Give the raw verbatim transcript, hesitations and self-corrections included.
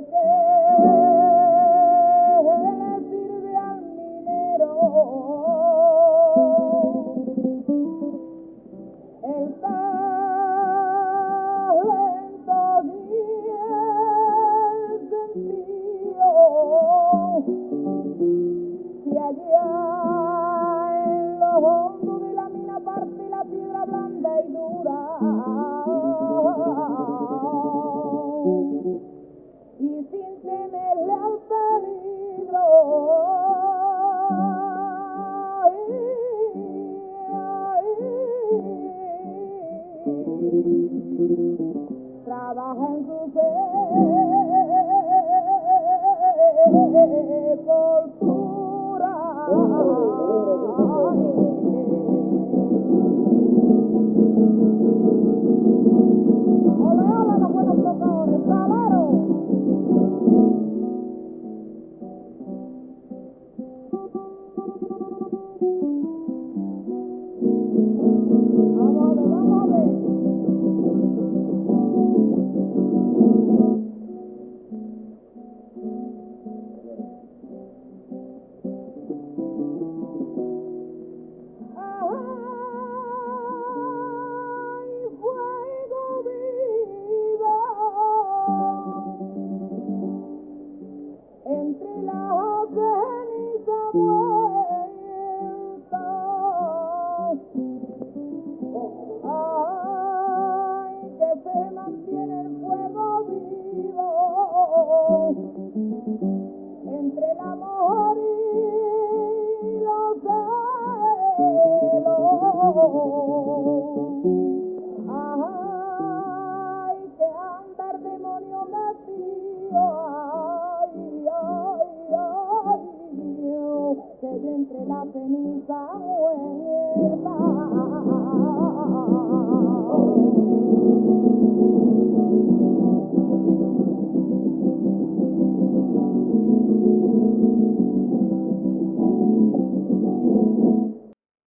qué le sirve al minero el talento y el sentido si allá en lo hondo de la mina parte la piedra blanda y dura y sin temerle al peligro trabaja en su sepultura. Ole, ole, los buenos tocadores, salero. Vamos a ver, vamos a ver. Ay, fuego vivo entre las cenizas muertas. Ay, que se mantiene el fuego vivo entre el amor y los celos. Ay, que anda el demonio metido. Ay, ay, ay, que de entre la ceniza muerta.